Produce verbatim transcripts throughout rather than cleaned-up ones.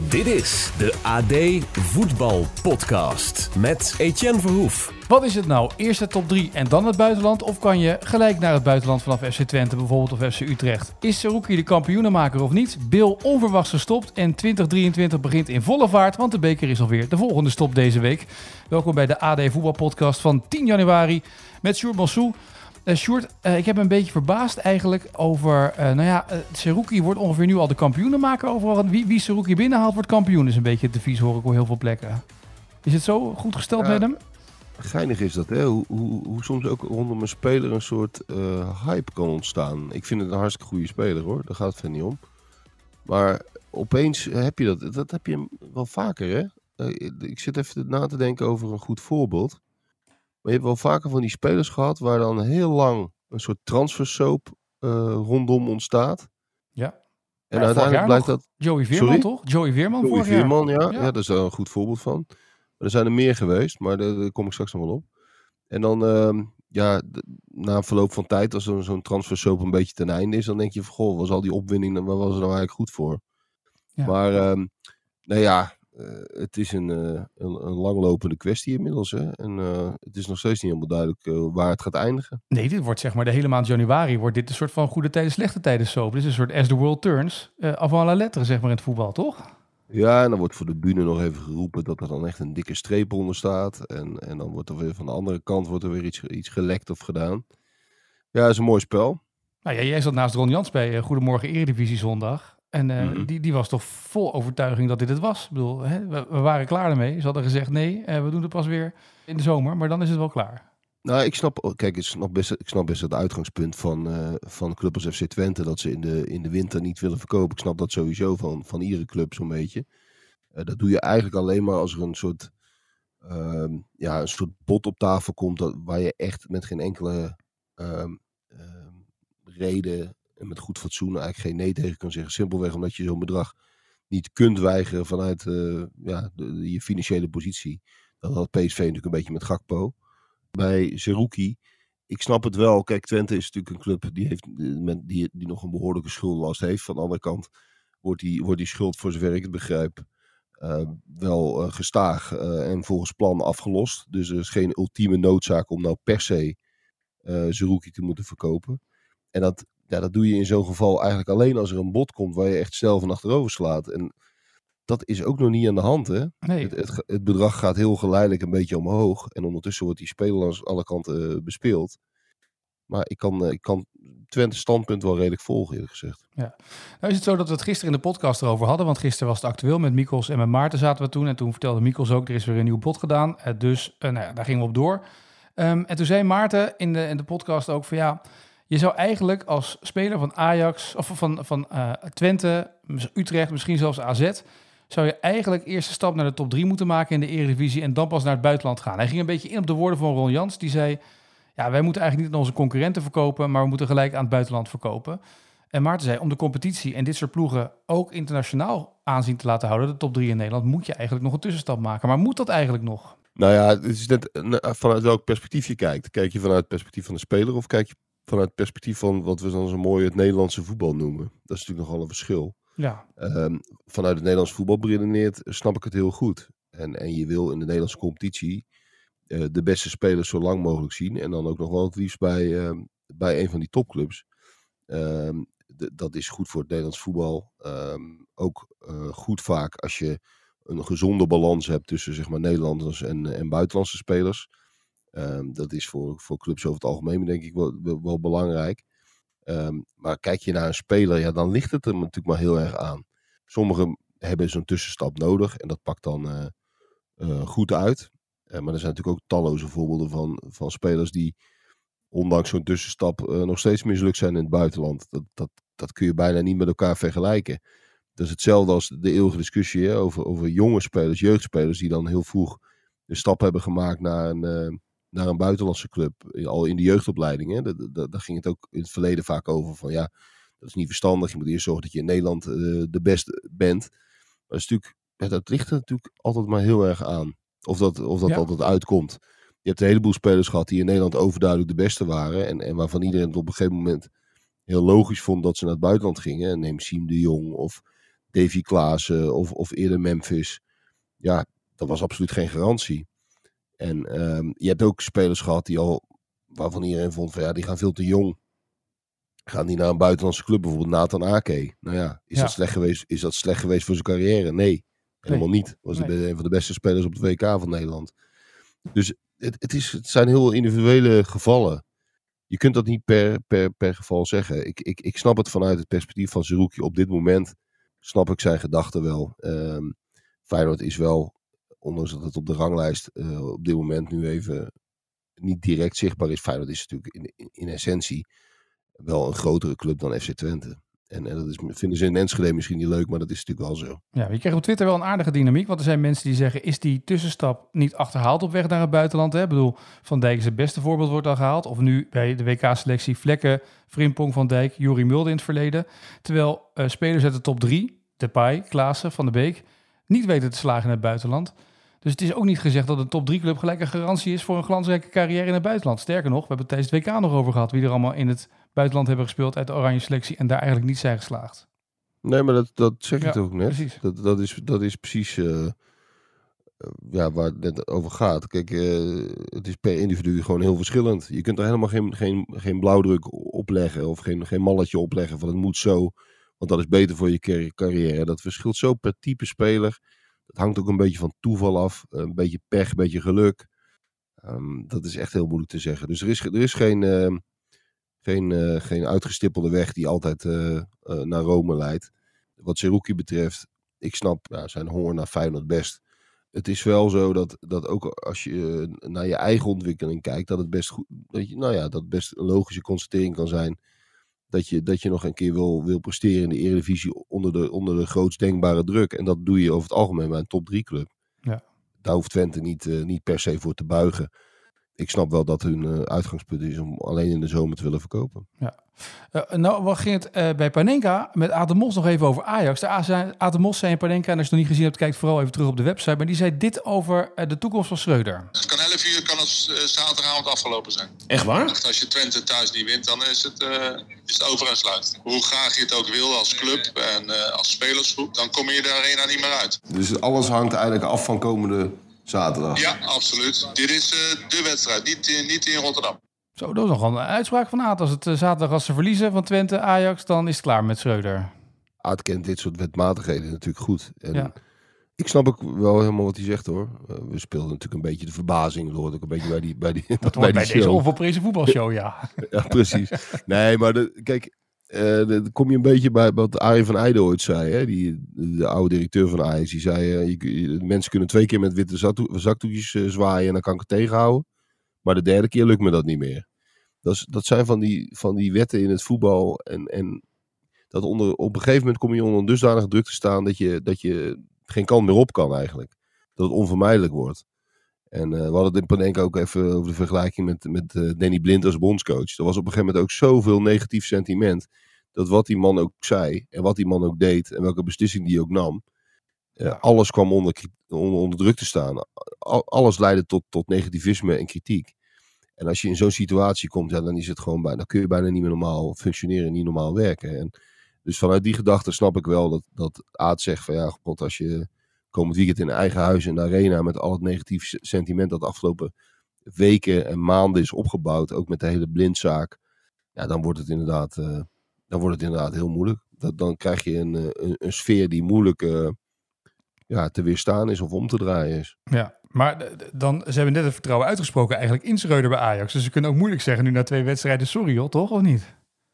Dit is de A D Voetbal Podcast met Etienne Verhoef. Wat is het nou? Eerst de top drie en dan het buitenland? Of kan je gelijk naar het buitenland vanaf F C Twente bijvoorbeeld of F C Utrecht? Is Seruki de kampioenenmaker of niet? Bill onverwachts gestopt en twintig drieëntwintig begint in volle vaart, want de beker is alweer de volgende stop deze week. Welkom bij de A D Voetbal Podcast van tien januari met Sjoerd Mansou. Uh, Sjoerd, uh, ik heb me een beetje verbaasd eigenlijk over... Uh, nou ja, uh, Seruki wordt ongeveer nu al de kampioenenmaker overal. Wie, wie Seruki binnenhaalt wordt kampioen, is een beetje het devies, hoor ik op heel veel plekken. Is het zo goed gesteld ja, met hem? Geinig is dat, hè? Hoe, hoe, hoe soms ook rondom een speler een soort uh, hype kan ontstaan. Ik vind het een hartstikke goede speler, hoor. Daar gaat het verder niet om. Maar opeens heb je dat. Dat heb je wel vaker, hè? Uh, ik zit even na te denken over een goed voorbeeld. Maar je hebt wel vaker van die spelers gehad waar dan heel lang een soort transfersoap uh, rondom ontstaat. Ja. En ja, uiteindelijk blijkt dat... Joey Veerman, Sorry? toch? Joey Veerman Joey vorig Veerman, jaar. ja. Ja. ja. Daar is daar een goed voorbeeld van. Maar er zijn er meer geweest, maar daar, daar kom ik straks nog wel op. En dan, uh, ja, d- na verloop van tijd, als er zo'n transfersoap een beetje ten einde is, dan denk je van, goh, was al die opwinning, waar was er nou eigenlijk goed voor? Ja. Maar, um, nou ja, uh, het is een, uh, een, een langlopende kwestie inmiddels, hè. En uh, het is nog steeds niet helemaal duidelijk uh, waar het gaat eindigen. Nee, dit wordt zeg maar de hele maand januari wordt dit een soort van goede tijden, slechte tijden soap. Dit is een soort as the world turns, uh, avant la lettre, zeg maar, in het voetbal, toch? Ja, en dan wordt voor de bühne nog even geroepen dat er dan echt een dikke streep onder staat. En, en dan wordt er weer van de andere kant wordt er weer iets, iets gelekt of gedaan. Ja, het is een mooi spel. Nou ja, jij zat naast Ron Jans bij uh, Goedemorgen Eredivisie zondag. En uh, Mhm. die, die was toch vol overtuiging dat dit het was. Ik bedoel, hè, we, we waren klaar ermee. Ze hadden gezegd, nee, uh, we doen het pas weer in de zomer. Maar dan is het wel klaar. Nou, ik snap, kijk, ik snap best, ik snap best het uitgangspunt van, uh, van club als F C Twente. Dat ze in de, in de winter niet willen verkopen. Ik snap dat sowieso van, van iedere club zo'n beetje. Uh, dat doe je eigenlijk alleen maar als er een soort, uh, ja, een soort bod op tafel komt. Dat, waar je echt met geen enkele uh, uh, reden en met goed fatsoen eigenlijk geen nee tegen kan zeggen. Simpelweg omdat je zo'n bedrag niet kunt weigeren vanuit uh, ja, de, de, je financiële positie. Dat had P S V natuurlijk een beetje met Gakpo. Bij Seruki, ik snap het wel. Kijk, Twente is natuurlijk een club die, heeft, die, die nog een behoorlijke schuldenlast heeft. Van de andere kant wordt die, wordt die schuld, voor zover ik het begrijp, uh, wel uh, gestaag uh, en volgens plan afgelost. Dus er is geen ultieme noodzaak om nou per se uh, Seruki te moeten verkopen. En dat, ja, dat doe je in zo'n geval eigenlijk alleen als er een bod komt waar je echt snel van achterover slaat. En dat is ook nog niet aan de hand, hè? Nee. Het, het, het bedrag gaat heel geleidelijk een beetje omhoog. En ondertussen wordt die speler aan alle kanten uh, bespeeld. Maar ik kan, uh, ik kan Twente standpunt wel redelijk volgen, eerlijk gezegd. Ja. Nou is het zo dat we het gisteren in de podcast erover hadden. Want gisteren was het actueel met Mikkels en met Maarten zaten we toen. En toen vertelde Mikkels ook, er is weer een nieuw bod gedaan. Uh, dus uh, nou ja, daar gingen we op door. Um, en toen zei Maarten in de, in de podcast ook van ja... Je zou eigenlijk als speler van Ajax, of van, van uh, Twente, Utrecht, misschien zelfs A Z... zou je eigenlijk eerst een stap naar de top drie moeten maken in de Eredivisie en dan pas naar het buitenland gaan. Hij ging een beetje in op de woorden van Ron Jans. Die zei, ja, wij moeten eigenlijk niet aan onze concurrenten verkopen, maar we moeten gelijk aan het buitenland verkopen. En Maarten zei, om de competitie en dit soort ploegen ook internationaal aanzien te laten houden, de top drie in Nederland, moet je eigenlijk nog een tussenstap maken. Maar moet dat eigenlijk nog? Nou ja, het is net vanuit welk perspectief je kijkt. Kijk je vanuit het perspectief van de speler of kijk je vanuit het perspectief van wat we dan zo mooi het Nederlandse voetbal noemen? Dat is natuurlijk nogal een verschil. Ja. Um, vanuit het Nederlands voetbal beredeneerd snap ik het heel goed. En, en je wil in de Nederlandse competitie uh, de beste spelers zo lang mogelijk zien. En dan ook nog wel het liefst bij, um, bij een van die topclubs. Um, d- dat is goed voor het Nederlands voetbal. Um, ook uh, goed vaak als je een gezonde balans hebt tussen zeg maar, Nederlanders en, en buitenlandse spelers. Um, dat is voor, voor clubs over het algemeen denk ik wel, wel, wel belangrijk. Um, maar kijk je naar een speler, ja, dan ligt het er natuurlijk maar heel erg aan. Sommigen hebben zo'n tussenstap nodig en dat pakt dan uh, uh, goed uit. Uh, maar er zijn natuurlijk ook talloze voorbeelden van, van spelers die ondanks zo'n tussenstap uh, nog steeds mislukt zijn in het buitenland. Dat, dat, dat kun je bijna niet met elkaar vergelijken. Dat is hetzelfde als de eeuwige discussie hè, over, over jonge spelers, jeugdspelers die dan heel vroeg de stap hebben gemaakt naar een... Uh, naar een buitenlandse club, al in de jeugdopleiding. Hè. Daar, daar, daar ging het ook in het verleden vaak over van ja, dat is niet verstandig. Je moet eerst zorgen dat je in Nederland uh, de beste bent. Maar dat, is natuurlijk, ja, dat ligt er natuurlijk altijd maar heel erg aan. Of dat, of dat Ja. altijd uitkomt. Je hebt een heleboel spelers gehad die in Nederland overduidelijk de beste waren. En, en waarvan iedereen het op een gegeven moment heel logisch vond dat ze naar het buitenland gingen. En neem Siem de Jong of Davy Klaassen of, of eerder Memphis. Ja, dat was absoluut geen garantie. En um, je hebt ook spelers gehad die al, waarvan iedereen vond van ja, die gaan veel te jong. Gaan die naar een buitenlandse club, bijvoorbeeld Nathan Ake. Nou ja, is, Ja. Dat slecht geweest, is dat slecht geweest voor zijn carrière? Nee, helemaal Nee. niet. Was Nee. een van de beste spelers op het W K van Nederland. Dus het, het, is, het zijn heel individuele gevallen. Je kunt dat niet per, per, per geval zeggen. Ik, ik, ik snap het vanuit het perspectief van Zerouki op dit moment. Snap ik zijn gedachten wel. Um, Feyenoord is wel, ondanks dat het op de ranglijst uh, op dit moment nu even niet direct zichtbaar is. Feyenoord is natuurlijk in, in, in essentie wel een grotere club dan F C Twente. En, en dat is, vinden ze in Enschede misschien niet leuk, maar dat is natuurlijk wel zo. Ja, je kreeg op Twitter wel een aardige dynamiek. Want er zijn mensen die zeggen, is die tussenstap niet achterhaald op weg naar het buitenland? Hè? Ik bedoel, Van Dijk is het beste voorbeeld, wordt al gehaald. Of nu bij de W K-selectie Vlekken, Frimpong, Van Dijk, Juri Mulder in het verleden. Terwijl uh, spelers uit de top drie, Depay, Klaassen, Van de Beek, niet weten te slagen in het buitenland. Dus het is ook niet gezegd dat een top drie club gelijk een garantie is voor een glansrijke carrière in het buitenland. Sterker nog, we hebben het tijdens het W K nog over gehad, wie er allemaal in het buitenland hebben gespeeld uit de oranje selectie en daar eigenlijk niet zijn geslaagd. Nee, maar dat, dat zeg ik Ja, toch ook net. precies. Dat, dat, is, dat is precies uh, ja, waar het net over gaat. Kijk, uh, het is per individu gewoon heel verschillend. Je kunt er helemaal geen, geen, geen blauwdruk opleggen of geen, geen malletje opleggen van het moet zo, want dat is beter voor je carrière. Dat verschilt zo per type speler. Het hangt ook een beetje van toeval af. Een beetje pech, een beetje geluk. Um, dat is echt heel moeilijk te zeggen. Dus er is, er is geen, uh, geen, uh, geen uitgestippelde weg die altijd uh, uh, naar Rome leidt. Wat Zerouki betreft, ik snap ja, zijn honger naar Feyenoord best. Het is wel zo dat, dat ook als je uh, naar je eigen ontwikkeling kijkt, dat het best goed, dat je, nou ja, dat best een logische constatering kan zijn. Dat je, dat je nog een keer wil, wil presteren in de Eredivisie onder de, onder de grootst denkbare druk. En dat doe je over het algemeen bij een top drie club. Ja. Daar hoeft Twente niet, uh, niet per se voor te buigen. Ik snap wel dat hun uh, uitgangspunt is om alleen in de zomer te willen verkopen. Ja. Uh, nou, wat ging het uh, bij Panenka met Aad de Mos nog even over Ajax. De Aad de Mos zei in Panenka, en als je het nog niet gezien hebt, kijk vooral even terug op de website. Maar die zei dit over uh, de toekomst van Schreuder. Het kan elf uur, kan het uh, zaterdagavond afgelopen zijn. Echt waar? Als je Twente thuis niet wint, dan is het, uh, is het over en sluit. Hoe graag je het ook wil als club en uh, als spelersgroep, dan kom je de arena niet meer uit. Dus alles hangt eigenlijk af van komende zaterdag? Ja, absoluut. Dit is uh, de wedstrijd, niet, uh, niet in Rotterdam. Zo, dat is nog een uitspraak van Aad. Als het uh, zaterdag als ze verliezen van Twente, Ajax, dan is het klaar met Schreuder. Aad kent dit soort wetmatigheden natuurlijk goed. En ja. Ik snap ook wel helemaal wat hij zegt hoor. Uh, we speelden natuurlijk een beetje de verbazing. Dat hoort ook een beetje bij die bij die Dat bij, hoort die bij show. deze onvolprezen voetbalshow, ja. Ja, precies. Nee, maar de, kijk, uh, dan kom je een beetje bij wat Arie van Eijden ooit zei. Hè? Die, de oude directeur van Ajax. Die zei, uh, je, je, mensen kunnen twee keer met witte zakdoek, zakdoekjes uh, zwaaien en dan kan ik het tegenhouden. Maar de derde keer lukt me dat niet meer. Dat, is, dat zijn van die, van die wetten in het voetbal. En, en dat onder, op een gegeven moment kom je onder een dusdanige druk te staan dat je, dat je geen kant meer op kan eigenlijk. Dat het onvermijdelijk wordt. En uh, we hadden het in Panenka ook even over de vergelijking met, met uh, Danny Blind als bondscoach. Er was op een gegeven moment ook zoveel negatief sentiment. Dat wat die man ook zei en wat die man ook deed en welke beslissing die ook nam. Uh, ja. Alles kwam onder, onder, onder druk te staan. Al, alles leidde tot, tot negativisme en kritiek. En als je in zo'n situatie komt, ja, dan is het gewoon bijna, dan kun je bijna niet meer normaal functioneren, niet normaal werken. En dus vanuit die gedachte snap ik wel dat, dat Aad zegt van ja, god, als je komend weekend in eigen huis in de arena met al het negatief sentiment dat de afgelopen weken en maanden is opgebouwd, ook met de hele blindzaak, ja, dan wordt het inderdaad, uh, dan wordt het inderdaad heel moeilijk. Dat, dan krijg je een, een, een sfeer die moeilijk uh, ja, te weerstaan is of om te draaien is. Ja, maar dan, ze hebben net het vertrouwen uitgesproken eigenlijk in Schreuder bij Ajax. Dus ze kunnen ook moeilijk zeggen nu na twee wedstrijden sorry joh, toch? Of niet?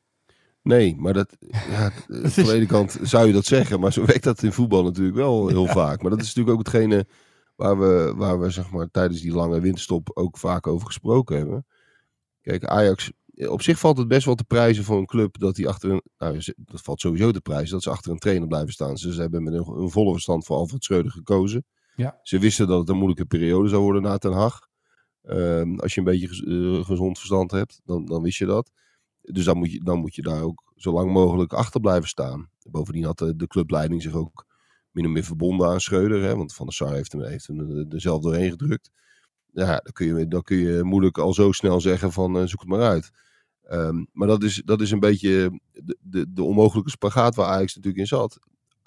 Nee, maar dat, ja, van de ene kant zou je dat zeggen, maar zo werkt dat in voetbal natuurlijk wel heel ja. vaak. Maar dat is natuurlijk ook hetgene waar we, waar we zeg maar, tijdens die lange winterstop ook vaak over gesproken hebben. Kijk, Ajax, op zich valt het best wel te prijzen voor een club dat die achter een, nou, dat valt sowieso te prijzen dat ze achter een trainer blijven staan. Ze hebben met een, een volle verstand voor Alfred Schreuder gekozen. Ja. Ze wisten dat het een moeilijke periode zou worden na Ten Hag. Um, als je een beetje gez, uh, gezond verstand hebt, dan, dan wist je dat. Dus dan moet, je, dan moet je daar ook zo lang mogelijk achter blijven staan. Bovendien had de, de clubleiding zich ook min of meer verbonden aan Schreuder. Hè, want Van der Sar heeft hem, heeft hem er, er zelf doorheen gedrukt. Ja, dan kun je, dan kun je moeilijk al zo snel zeggen van uh, zoek het maar uit. Um, maar dat is, dat is een beetje de, de, de onmogelijke spagaat waar Ajax natuurlijk in zat.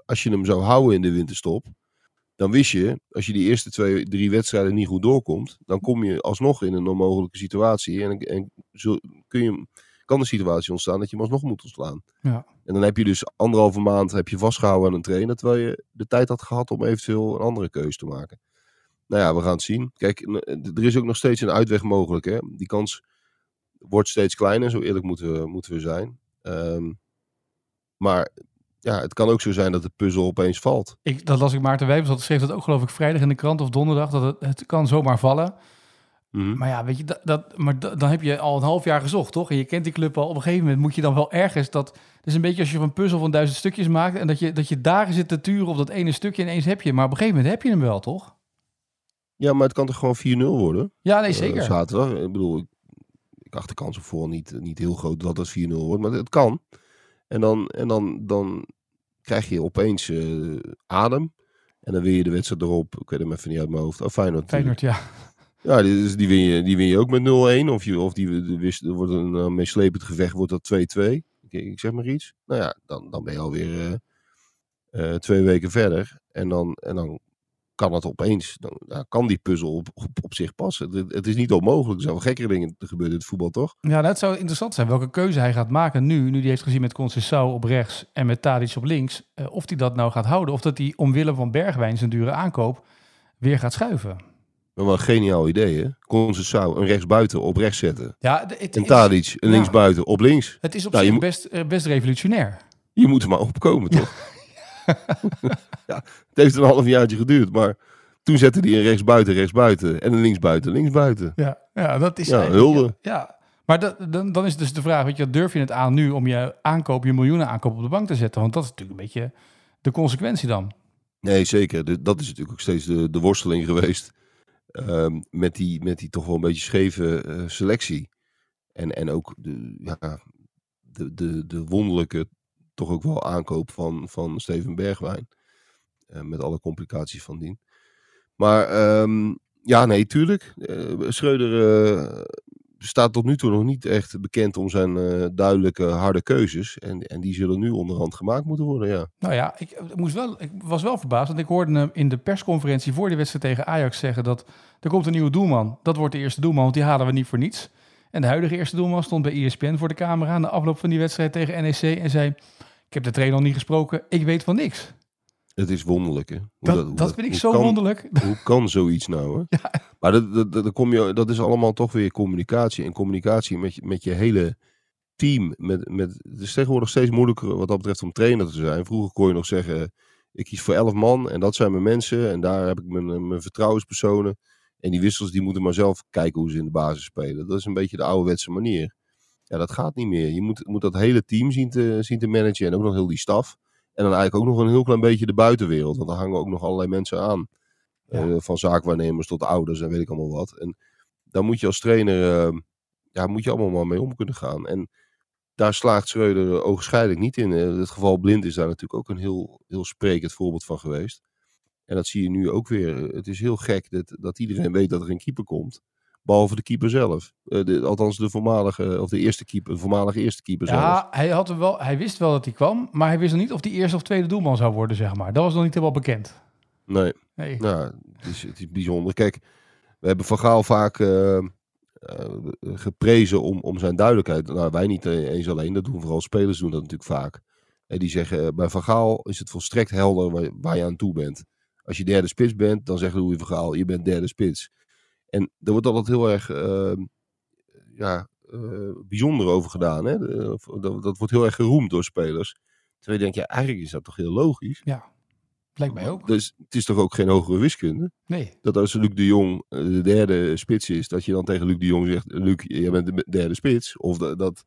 als je hem zou houden in de winterstop, dan wist je, als je die eerste twee, drie wedstrijden niet goed doorkomt, dan kom je alsnog in een onmogelijke situatie. En, en zo kun je, kan de situatie ontstaan dat je hem alsnog moet ontslaan. Ja. En dan heb je dus anderhalve maand heb je vastgehouden aan een trainer, terwijl je de tijd had gehad om eventueel een andere keuze te maken. Nou ja, we gaan het zien. Kijk, er is ook nog steeds een uitweg mogelijk. Hè? Die kans wordt steeds kleiner, zo eerlijk moeten we, moeten we zijn. Um, maar ja, het kan ook zo zijn dat de puzzel opeens valt. Ik, dat las ik Maarten Wijbers, dat schreef dat ook geloof ik vrijdag in de krant of donderdag, dat het, het kan zomaar vallen. Mm-hmm. Maar ja, weet je, dat, dat, maar dat, dan heb je al een half jaar gezocht, toch? En je kent die club al. Op een gegeven moment moet je dan wel ergens dat... Het is een beetje als je een puzzel van duizend stukjes maakt en dat je, dat je dagen zit te turen op dat ene stukje en ineens heb je. Maar op een gegeven moment heb je hem wel, toch? Ja, maar het kan toch gewoon vier nul worden? Ja, nee, zeker. Uh, zaterdag. Ik bedoel, ik, ik acht de kans op voor niet, niet heel groot dat het vier nul wordt, maar het kan. En dan, en dan, dan krijg je opeens uh, adem. En dan win je de wedstrijd erop. Ik weet hem even niet uit mijn hoofd. Oh, Feyenoord. Feyenoord, ja. Ja, die, die, win je, die win je ook met nul-een. Of, je, of die, die, er wordt een uh, meeslepend gevecht, wordt dat twee-twee. Ik, ik zeg maar iets. Nou ja, dan, dan ben je alweer uh, uh, twee weken verder. En dan, en dan kan het opeens, dan ja, kan die puzzel op, op, op zich passen. Het, het is niet onmogelijk. Er zijn wel gekkere dingen te gebeuren in het voetbal, toch? Ja, dat zou interessant zijn. Welke keuze hij gaat maken nu, nu die heeft gezien met Conceição op rechts en met Tadic op links. Uh, of hij dat nou gaat houden. Of dat hij omwille van Bergwijn zijn dure aankoop weer gaat schuiven. Maar wel een geniaal idee, hè? Conceição een rechtsbuiten op rechts zetten. Ja, de, het en is, Tadic een ja. linksbuiten op links. Het is op nou, zich moet, best, uh, best revolutionair. Je moet er maar opkomen, toch? Ja, het heeft een half jaartje geduurd, maar toen zette hij een rechtsbuiten, rechtsbuiten en een linksbuiten, linksbuiten. Ja, ja dat is ja, hulde. Ja, ja. Maar dat, dan, dan is dus de vraag, weet je, durf je het aan nu om je aankoop, je miljoenen aankoop op de bank te zetten? Want dat is natuurlijk een beetje de consequentie dan. Nee, zeker. De, dat is natuurlijk ook steeds de, de worsteling geweest. Um, met, die, met die toch wel een beetje scheve uh, selectie. En, en ook de, ja, de, de, de wonderlijke toch ook wel aankoop van, van Steven Bergwijn. Uh, met alle complicaties van dien. Maar um, ja, nee, tuurlijk. Uh, Schreuder uh, staat tot nu toe nog niet echt bekend om zijn uh, duidelijke harde keuzes. En, en die zullen nu onderhand gemaakt moeten worden, ja. Nou ja, ik, moest wel, ik was wel verbaasd. Want ik hoorde hem in de persconferentie voor de wedstrijd tegen Ajax zeggen dat er komt een nieuwe doelman. Dat wordt de eerste doelman, want die halen we niet voor niets. En de huidige eerste doelman stond bij E S P N voor de camera aan de afloop van die wedstrijd tegen N E C. En zei, ik heb de trainer nog niet gesproken, ik weet van niks. Het is wonderlijk, hè? Hoe dat, dat, hoe dat dat, vind ik hoe zo kan, wonderlijk. Hoe kan zoiets nou, hè? Ja. Maar dat, dat, dat, kom je, dat is allemaal toch weer communicatie. En communicatie met je, met je hele team. Met, met, het is tegenwoordig steeds moeilijker wat dat betreft om trainer te zijn. Vroeger kon je nog zeggen, ik kies voor elf man en dat zijn mijn mensen. En daar heb ik mijn, mijn vertrouwenspersonen. En die wissels die moeten maar zelf kijken hoe ze in de basis spelen. Dat is een beetje de ouderwetse manier. Ja, dat gaat niet meer. Je moet, moet dat hele team zien te, zien te managen en ook nog heel die staf. En dan eigenlijk ook nog een heel klein beetje de buitenwereld. Want daar hangen ook nog allerlei mensen aan. Ja. Uh, van zaakwaarnemers tot ouders en weet ik allemaal wat. En daar moet je als trainer, uh, ja, moet je allemaal maar mee om kunnen gaan. En daar slaagt Schreuder ogenschijnlijk niet in. Uh, het geval Blind is daar natuurlijk ook een heel, heel sprekend voorbeeld van geweest. En dat zie je nu ook weer. Het is heel gek dat, dat iedereen weet dat er een keeper komt. Behalve de keeper zelf. Uh, de, althans de voormalige, of de eerste keeper, de voormalige eerste keeper ja, zelf. Ja, hij, had wel, hij wist wel dat hij kwam, maar hij wist nog niet of hij eerste of tweede doelman zou worden, zeg maar. Dat was nog niet helemaal bekend. Nee, nee. Nou, het is, het is bijzonder. Kijk, we hebben Van Gaal vaak uh, uh, geprezen om, om zijn duidelijkheid. Nou, wij niet eens alleen, dat doen vooral spelers doen dat natuurlijk vaak. En die zeggen, uh, bij Van Gaal is het volstrekt helder waar, waar je aan toe bent. Als je derde spits bent, dan zegt Louis van Gaal, je bent derde spits. En er wordt altijd heel erg uh, ja, uh, bijzonder over gedaan. Hè? De, dat, dat wordt heel erg geroemd door spelers. Terwijl je denkt, ja, eigenlijk is dat toch heel logisch. Ja, lijkt mij ook. Dus het is toch ook geen hogere wiskunde? Nee. Dat als Luc de Jong de derde spits is, dat je dan tegen Luc de Jong zegt, Luc, jij bent de derde spits. Of dat, dat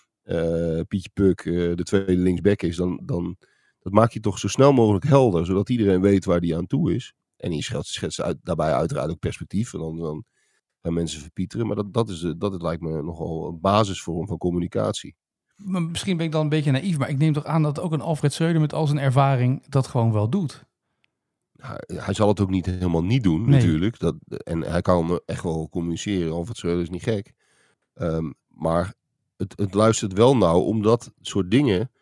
uh, Pietje Puk uh, de tweede linksback is, dan, dan dat maak je toch zo snel mogelijk helder, zodat iedereen weet waar die aan toe is. En je schetst, schetst uit, daarbij uiteraard ook perspectief. En dan, dan gaan mensen verpieteren. Maar dat, dat, is, dat is, lijkt me nogal een basisvorm van communicatie. Maar misschien ben ik dan een beetje naïef. Maar ik neem toch aan dat ook een Alfred Schreuder met al zijn ervaring dat gewoon wel doet. Hij, hij zal het ook niet helemaal niet doen, nee. natuurlijk. Dat, en hij kan echt wel communiceren. Alfred Schreuder is niet gek. Um, maar het, het luistert wel nauw, omdat soort dingen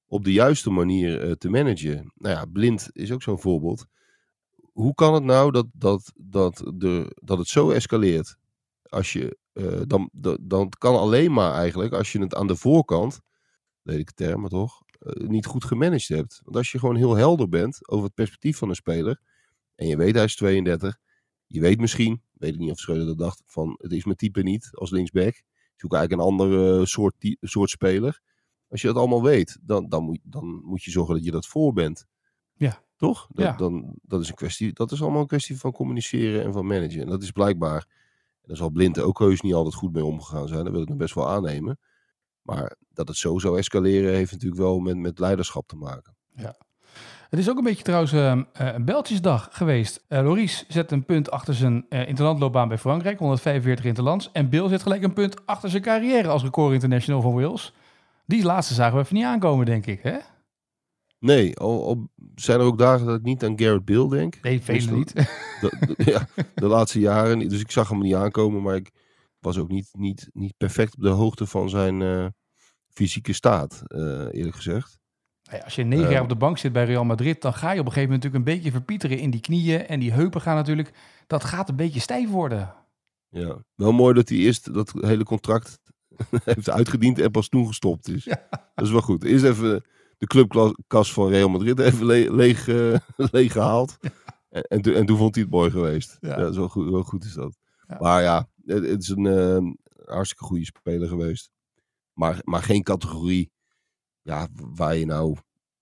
op de juiste manier uh, te managen. Nou ja, Blind is ook zo'n voorbeeld. Hoe kan het nou dat, dat, dat, de, dat het zo escaleert? Als je, uh, dan, dan, dan kan alleen maar eigenlijk als je het aan de voorkant, lelijke termen toch, uh, niet goed gemanaged hebt. Want als je gewoon heel helder bent over het perspectief van een speler, en je weet hij is tweeëndertig, je weet misschien, weet ik niet of Schreuder dat dacht, van het is mijn type niet als linksback. Zoek eigenlijk een andere uh, soort, die, soort speler. Als je dat allemaal weet, dan, dan, moet, dan moet je zorgen dat je dat voor bent. Ja. Toch? Dat, ja. dan, dat, is een kwestie, dat is allemaal een kwestie van communiceren en van managen. En dat is blijkbaar, en daar zal Blind ook heus niet altijd goed mee omgegaan zijn. Dat wil ik nog best wel aannemen. Maar dat het zo zou escaleren heeft natuurlijk wel met, met leiderschap te maken. Ja. Het is ook een beetje trouwens uh, een Beltjesdag geweest. Uh, Loris zet een punt achter zijn uh, interlandloopbaan bij Frankrijk, honderdvijfenveertig interlands. En Bill zet gelijk een punt achter zijn carrière als record international van Wales. Die laatste zagen we even niet aankomen, denk ik, hè? Nee, al, al zijn er ook dagen dat ik niet aan Gareth Bale denk. Nee, velen niet. De, de, ja, de laatste jaren. Dus ik zag hem niet aankomen, maar ik was ook niet, niet, niet perfect op de hoogte van zijn uh, fysieke staat, uh, eerlijk gezegd. Ja, als je negen uh, jaar op de bank zit bij Real Madrid, dan ga je op een gegeven moment natuurlijk een beetje verpieteren in die knieën. En die heupen gaan natuurlijk, dat gaat een beetje stijf worden. Ja, wel mooi dat hij eerst dat hele contract heeft uitgediend en pas toen gestopt is. Ja. Dat is wel goed. Eerst even de clubkas van Real Madrid even le- leeg, uh, leeg gehaald. Ja. En, en, to- en toen vond hij het mooi geweest. Ja, ja dat is wel goed, wel goed is dat. Ja. Maar ja, het, het is een uh, hartstikke goede speler geweest. Maar, maar geen categorie ja, waar je nou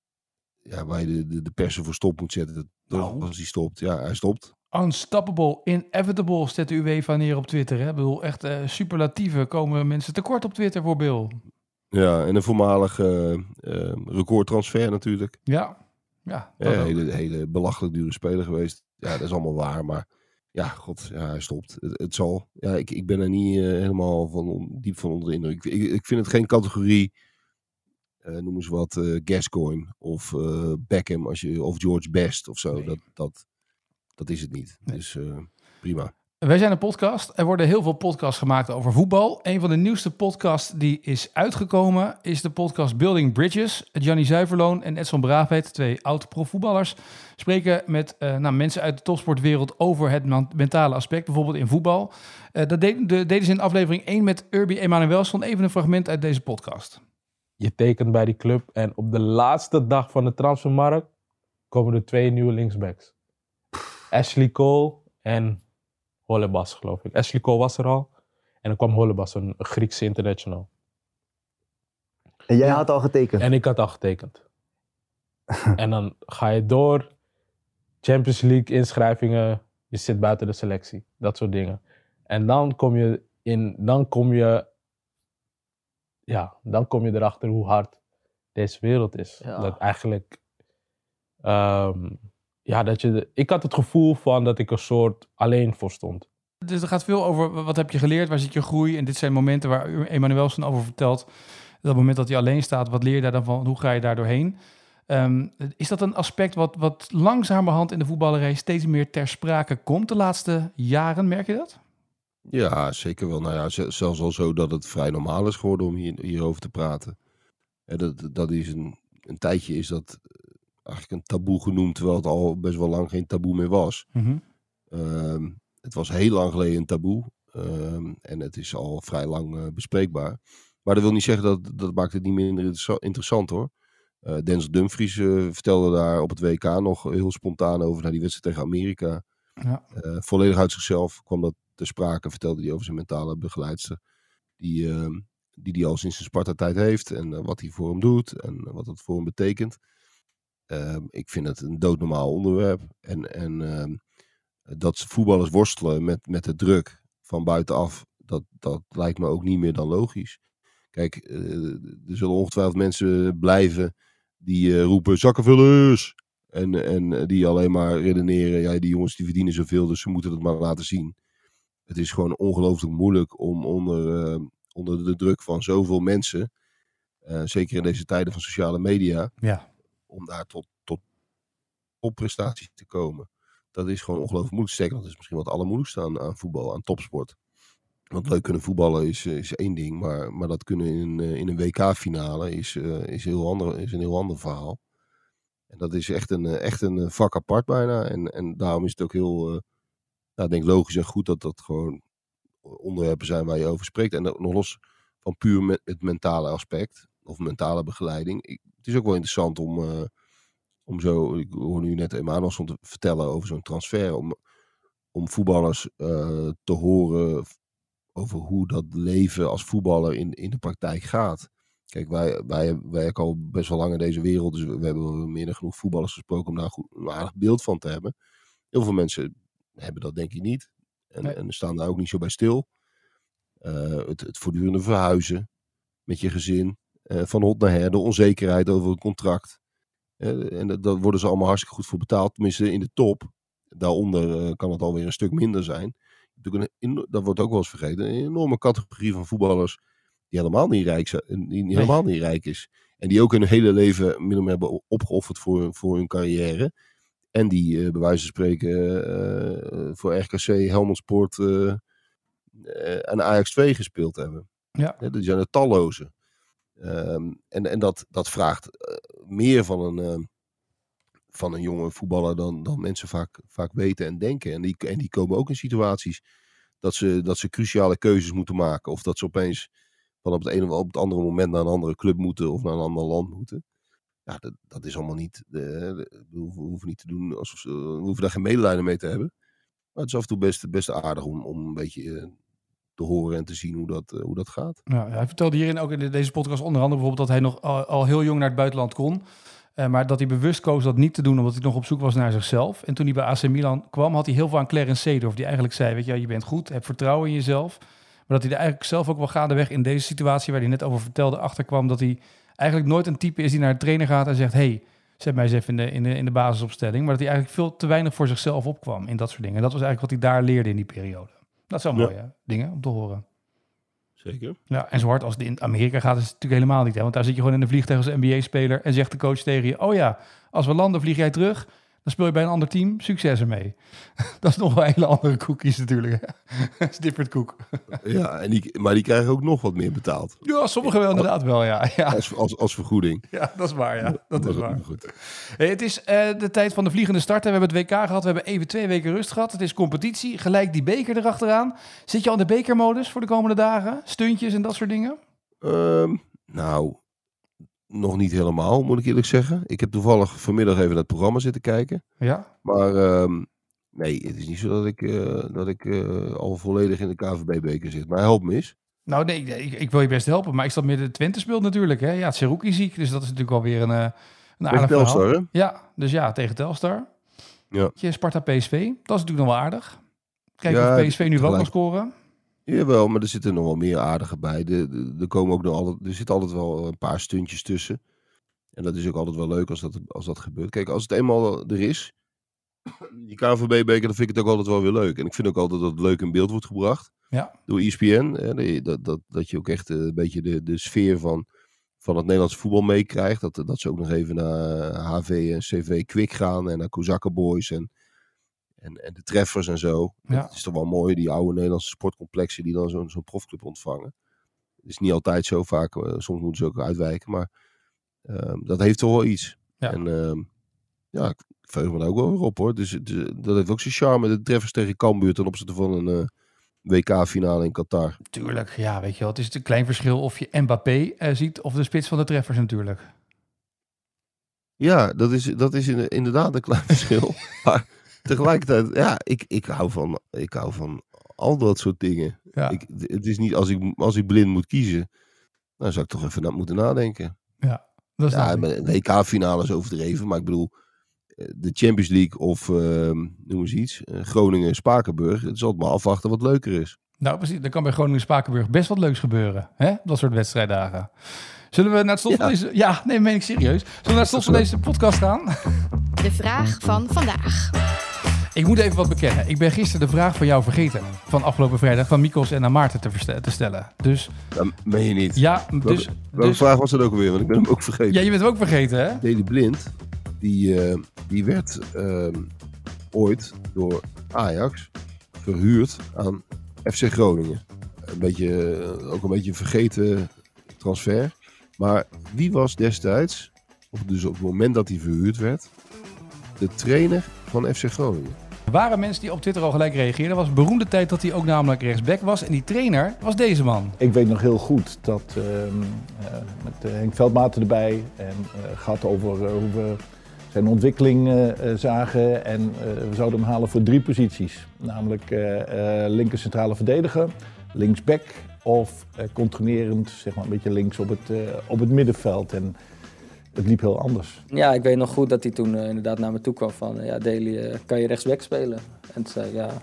ja, waar je de, de, de persen voor stop moet zetten. Nou. Als hij stopt. Ja, hij stopt. Unstoppable, inevitable zet de UEFA neer op Twitter. Hè? Ik bedoel, echt uh, superlatieven komen mensen tekort op Twitter voor Bill. Ja, en een voormalige uh, uh, recordtransfer natuurlijk. Ja. Ja, ja hele, hele belachelijk dure speler geweest. Ja, dat is allemaal waar, maar ja, god, ja, hij stopt. Het, het zal. Ja, ik, ik ben er niet uh, helemaal van, diep van onder de indruk. Ik, ik vind het geen categorie, uh, noem eens wat, uh, Gascoigne of uh, Beckham als je, of George Best of zo. Nee. Dat, dat, dat is het niet. Nee. Dus uh, prima. Wij zijn een podcast. Er worden heel veel podcasts gemaakt over voetbal. Een van de nieuwste podcasts die is uitgekomen is de podcast Building Bridges. Gianni Zuiverloon en Edson Braafheid, twee oud-profvoetballers, spreken met uh, nou, mensen uit de topsportwereld over het mentale aspect, bijvoorbeeld in voetbal. Uh, dat de, de, deden ze in aflevering één met Urbi Emanuelson. Even een fragment uit deze podcast. Je tekent bij die club en op de laatste dag van de transfermarkt komen er twee nieuwe linksbacks. Ashley Cole en Holebas, geloof ik. Ashley Cole was er al. En dan kwam Holebas, een Griekse international. En jij ja. had al getekend? En ik had al getekend. En dan ga je door. Champions League inschrijvingen. Je zit buiten de selectie. Dat soort dingen. En dan kom je in... Dan kom je... Ja, dan kom je erachter hoe hard deze wereld is. Ja. Dat eigenlijk... Um, Ja, dat je de, ik had het gevoel van dat ik een soort alleen voor stond. Dus er gaat veel over wat heb je geleerd, waar zit je groei. En dit zijn momenten waar Emanuelson over vertelt. Dat moment dat hij alleen staat, wat leer je daar dan van? Hoe ga je daar doorheen? Um, is dat een aspect wat, wat langzamerhand in de voetballerij steeds meer ter sprake komt de laatste jaren? Merk je dat? Ja, zeker wel. Nou ja, zelfs al zo dat het vrij normaal is geworden om hier, hierover te praten. Ja, dat, dat is een, een tijdje is dat... eigenlijk een taboe genoemd, terwijl het al best wel lang geen taboe meer was. Mm-hmm. Um, het was heel lang geleden een taboe. Um, en het is al vrij lang uh, bespreekbaar. Maar dat wil niet zeggen dat dat maakt het niet minder interessant hoor. Uh, Denzel Dumfries uh, vertelde daar op het W K nog heel spontaan over naar die wedstrijd tegen Amerika. Ja. Uh, volledig uit zichzelf kwam dat ter sprake. Vertelde hij over zijn mentale begeleidster. Die uh, die, die al sinds zijn Sparta-tijd heeft. En uh, wat hij voor hem doet. En uh, wat dat voor hem betekent. Uh, ik vind het een doodnormaal onderwerp. En, en uh, dat voetballers worstelen met, met de druk van buitenaf, dat, dat lijkt me ook niet meer dan logisch. Kijk, uh, er zullen ongetwijfeld mensen blijven die uh, roepen zakkenvullers. En, en die alleen maar redeneren, ja, die jongens die verdienen zoveel, dus ze moeten het maar laten zien. Het is gewoon ongelooflijk moeilijk om onder, uh, onder de druk van zoveel mensen, uh, zeker in deze tijden van sociale media, ja. om daar tot, tot topprestaties te komen. Dat is gewoon ongelooflijk moeilijk. Sterker, dat is misschien wat het allermoeilijkste aan, aan voetbal, aan topsport. Want leuk kunnen voetballen is, is één ding, maar, maar dat kunnen in, in een W K-finale is, uh, is, heel ander, is een heel ander verhaal. En dat is echt een, echt een vak apart bijna. En, en daarom is het ook heel, uh, nou, denk logisch en goed dat dat gewoon onderwerpen zijn waar je over spreekt. En nog los van puur me- het mentale aspect, of mentale begeleiding. Ik, het is ook wel interessant om, uh, om zo, ik hoor nu net Emanuelson te vertellen over zo'n transfer, om, om voetballers uh, te horen over hoe dat leven als voetballer in, in de praktijk gaat. Kijk, wij, wij, wij werken al best wel lang in deze wereld, dus we, we hebben meer dan genoeg voetballers gesproken om daar goed, een aardig beeld van te hebben. Heel veel mensen hebben dat denk ik niet. En, Nee. en staan daar ook niet zo bij stil. Uh, het, het voortdurende verhuizen met je gezin, uh, van hot naar her, de onzekerheid over een contract. Uh, en daar worden ze allemaal hartstikke goed voor betaald, tenminste in de top. Daaronder uh, kan het alweer een stuk minder zijn. Een, dat wordt ook wel eens vergeten, een enorme categorie van voetballers die helemaal niet rijk, zijn, die Nee. helemaal niet rijk is. En die ook hun hele leven min of meer hebben opgeofferd voor, voor hun carrière. En die uh, bij wijze van spreken uh, voor R K C, Helmond Sport uh, uh, en Ajax twee gespeeld hebben. Ja. Ja, dat zijn er talloze. Um, en en dat, dat vraagt uh, meer van een, uh, van een jonge voetballer dan, dan mensen vaak, vaak weten en denken. En die, en die komen ook in situaties dat ze, dat ze cruciale keuzes moeten maken. Of dat ze opeens van op het ene of op het andere moment naar een andere club moeten of naar een ander land moeten. Ja, dat, dat is allemaal niet. Uh, we, hoeven, we hoeven niet te doen alsof ze, we hoeven daar geen medelijden mee te hebben. Maar het is af en toe best, best aardig om, om een beetje uh, te horen en te zien hoe dat, uh, hoe dat gaat. Ja, hij vertelde hierin ook in deze podcast onder andere bijvoorbeeld dat hij nog al, al heel jong naar het buitenland kon. Uh, maar dat hij bewust koos dat niet te doen omdat hij nog op zoek was naar zichzelf. En toen hij bij A C Milan kwam had hij heel veel aan Clarence Seedorf. Die eigenlijk zei, weet je, je bent goed, heb vertrouwen in jezelf. Maar dat hij er eigenlijk zelf ook wel gaandeweg in deze situatie waar hij net over vertelde achterkwam. Dat hij eigenlijk nooit een type is die naar de trainer gaat en zegt, hey, zet mij eens even in de, in de, in de basisopstelling. Maar dat hij eigenlijk veel te weinig voor zichzelf opkwam in dat soort dingen. En dat was eigenlijk wat hij daar leerde in die periode. Dat zijn mooie ja. dingen om te horen. Zeker. Ja, en zo hard als het in Amerika gaat is het natuurlijk helemaal niet. Hè? Want daar zit je gewoon in een vliegtuig als N B A-speler en zegt de coach tegen je, oh ja, als we landen vlieg jij terug, dan speel je bij een ander team, succes ermee. Dat is nog wel hele andere koekjes natuurlijk. Dat is different koek. Ja, en die, maar die krijgen ook nog wat meer betaald. Ja, sommigen wel inderdaad wel, ja. ja. Als, als, als vergoeding. Ja, dat is waar, ja. Dat, dat is is waar. Goed. Hey, het is uh, de tijd van de vliegende start. We hebben het W K gehad, we hebben even twee weken rust gehad. Het is competitie, gelijk die beker erachteraan. Zit je al in de bekermodus voor de komende dagen? Stuntjes en dat soort dingen? Um, nou, nog niet helemaal, moet ik eerlijk zeggen. Ik heb toevallig vanmiddag even naar het programma zitten kijken. Ja. Maar um, nee, het is niet zo dat ik, uh, dat ik uh, al volledig in de K V B-beker zit. Maar help me eens. Nou nee, ik, ik wil je best helpen, maar ik zat midden Twente speelt natuurlijk. Hè? Ja, het Seruki ziek, dus dat is natuurlijk alweer een, uh, een aardig Telstar, verhaal. hè? Ja, dus ja, tegen Telstar. Ja. Je Sparta P S V, dat is natuurlijk nog wel aardig. Kijken Ja, of P S V nu wel kan scoren. Jawel, maar er zitten nog wel meer aardige bij. Er, er, er, komen ook nog altijd, er zit altijd wel een paar stuntjes tussen. En dat is ook altijd wel leuk als dat, als dat gebeurt. Kijk, als het eenmaal er is, die K V B-beker, dan vind ik het ook altijd wel weer leuk. En ik vind ook altijd dat het leuk in beeld wordt gebracht. Ja. Door E S P N. Hè, dat, dat, dat je ook echt een beetje de, de sfeer van, van het Nederlandse voetbal meekrijgt. Dat, dat ze ook nog even naar H V en C V Kwik gaan. En naar Kozakkenboys en, en, en de treffers en zo. Ja. Het is toch wel mooi, die oude Nederlandse sportcomplexen die dan zo'n zo'n profclub ontvangen. Het is niet altijd zo vaak. Uh, soms moeten ze ook uitwijken. Maar uh, dat heeft toch wel iets. Ja. En uh, ja, ik verheug me daar ook wel weer op hoor. Dus, dus dat heeft ook zijn charme. De treffers tegen Cambuur ten opzichte van een uh, W K-finale in Qatar. Tuurlijk, ja, weet je wel. Het is een klein verschil of je Mbappé uh, ziet of de spits van de treffers natuurlijk. Ja, dat is, dat is inderdaad een klein verschil. Maar tegelijkertijd, ja, ik, ik, hou van, ik hou van al dat soort dingen. Ja. Ik, het is niet, als ik, als ik blind moet kiezen, dan zou ik toch even na, moeten nadenken. Ja, dat is ja, W K-finale is overdreven, maar ik bedoel, de Champions League of, uh, noem eens iets, uh, Groningen-Spakenburg, het is altijd maar afwachten wat leuker is. Nou precies, er kan bij Groningen-Spakenburg best wat leuks gebeuren. Hè? Dat soort wedstrijddagen. Zullen we naar het slot ja. van deze... Ja, nee, meen ik serieus. Zullen we naar het slot van deze podcast gaan? De vraag van vandaag. Ik moet even wat bekennen. Ik ben gisteren de vraag van jou vergeten. Van afgelopen vrijdag van Mikos en aan Maarten te, verste- te stellen. Dus... Dat meen je niet. Ja, dus... Welke, welke dus... vraag was dat ook alweer? Want ik ben hem ook vergeten. Ja, je bent hem ook vergeten, hè? Daley Blind, die, uh, die werd uh, ooit door Ajax verhuurd aan F C Groningen. een beetje, ook een beetje een vergeten transfer. Maar wie was destijds, of dus op het moment dat hij verhuurd werd, de trainer van F C Groningen? Er waren mensen die op Twitter al gelijk reageerden. Het was een beroemde tijd dat hij ook namelijk rechtsback was. En die trainer was deze man. Ik weet nog heel goed dat uh, uh, met uh, Henk Veldmaten erbij en uh, gaat over uh, hoe we zijn ontwikkeling uh, zagen. En uh, we zouden hem halen voor drie posities. Namelijk uh, uh, linker centrale verdediger, linksback of uh, controlerend, zeg maar een beetje links op het, uh, op het middenveld. En het liep heel anders. Ja, ik weet nog goed dat hij toen uh, inderdaad naar me toe kwam van, uh, ja, Daly, uh, kan je rechtsback spelen? En toen zei ik, ja,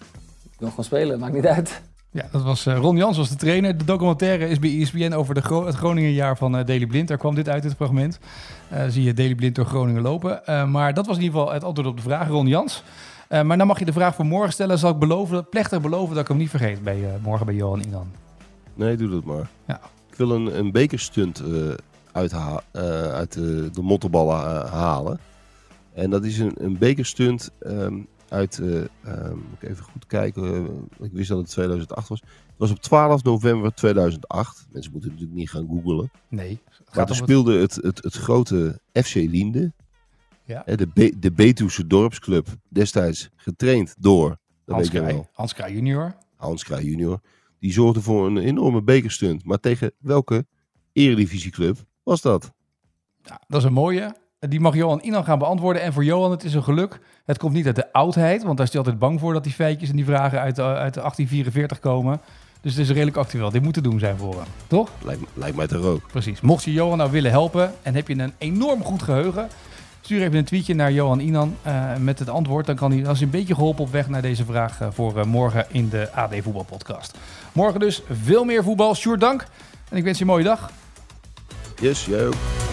ik wil gewoon spelen, maakt niet uit. Ja, dat was uh, Ron Jans was de trainer. De documentaire is bij E S P N over de Gro- het Groningenjaar van uh, Daly Blind. Daar kwam dit uit, dit fragment. Uh, zie je Daly Blind door Groningen lopen. Uh, maar dat was in ieder geval het antwoord op de vraag, Ron Jans. Uh, maar dan mag je de vraag voor morgen stellen. Zal ik beloven, plechtig beloven dat ik hem niet vergeet bij, uh, morgen bij Johan Inan. Nee, doe dat maar. Ja. Ik wil een, een bekerstunt uh, uitha- uh, uit de, de mottenballen uh, halen. En dat is een, een bekerstunt um, uit, uh, um, moet ik even goed kijken, uh, ik wist dat het tweeduizend acht was. Het was op twaalf november tweeduizend acht. Mensen moeten natuurlijk niet gaan googlen. Nee. Maar toen speelde het, het, het grote F C Liende. Ja. De, Be- de Betuwse dorpsclub, destijds getraind door dat Hans weet je Kraaij. wel, Hans Kraaij junior. Hans Kraaij junior. Die zorgde voor een enorme bekerstunt. Maar tegen welke eredivisieclub was dat? Ja, dat is een mooie. Die mag Johan Inan gaan beantwoorden. En voor Johan, het is een geluk. Het komt niet uit de oudheid, want daar is hij altijd bang voor dat die feitjes en die vragen uit, uit achttien vierenveertig komen. Dus het is redelijk actueel. Dit moet te doen zijn voor hem, toch? Lijkt, lijkt mij toch ook. Precies. Mocht je Johan nou willen helpen en heb je een enorm goed geheugen, stuur even een tweetje naar Johan Inan uh, met het antwoord. Dan kan hij, als hij een beetje geholpen op weg naar deze vraag uh, voor uh, morgen in de A D Voetbal Podcast. Morgen dus veel meer voetbal. Sjoerd, dank. En ik wens je een mooie dag. Yes, jij ook.